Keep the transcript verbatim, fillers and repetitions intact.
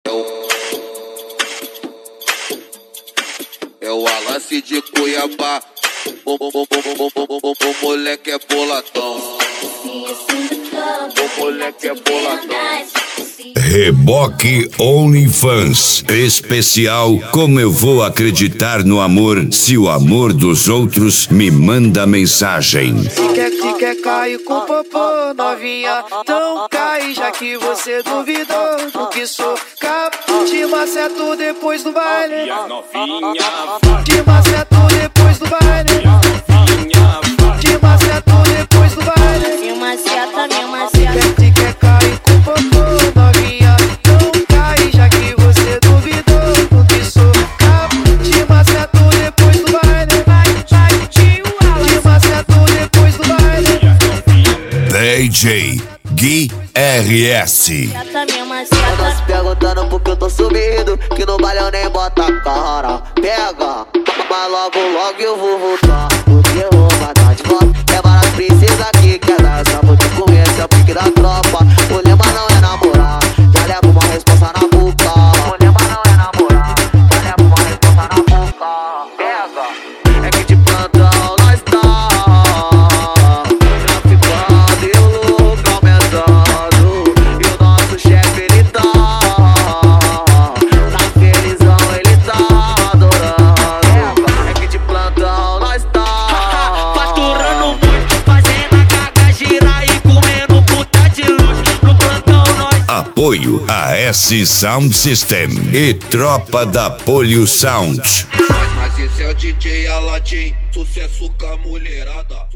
É o Alance de Cuiabá, o, o, o, o, o, o, o moleque é boladão. O moleque é boladão. Reboque OnlyFans especial. Como eu vou acreditar no amor se o amor dos outros me manda mensagem? Se quer, se quer cair com popô, novinha, então cai, já que você duvidou do que sou capaz. Te maceto depois do baile, te maceto depois do baile, te maceto depois do baile. Me maceta, me maceta. Se quer cair com popô, novinha, então cai, já que você duvidou do que sou capaz. Te maceto depois do baile, te maceto depois do baile. D J Gui R S. Tá se perguntando por que eu tô sumido, que no baile eu nem bota a cara. Pega, mas logo logo eu vou voltar, porque eu vou matar de volta. É várias princesas aqui, quer dar essa vou te comer, esse é o pique da tropa. O lema não é namorar, já leva uma responsa na boca. O lema não é namorar, já leva uma responsa na boca. Pega, é que de plantão nós tá traficando e o louco aumentando. E o nosso chefe ele tá tá felizão, ele tá adorando. É que de plantão nós tá faturando muito, fazendo a carga girar e comendo puta de luxo. No plantão nós Apoio a S Sound System e Tropa da Polio Sound. Mas esse é o D J Aladim, sucesso com a mulherada.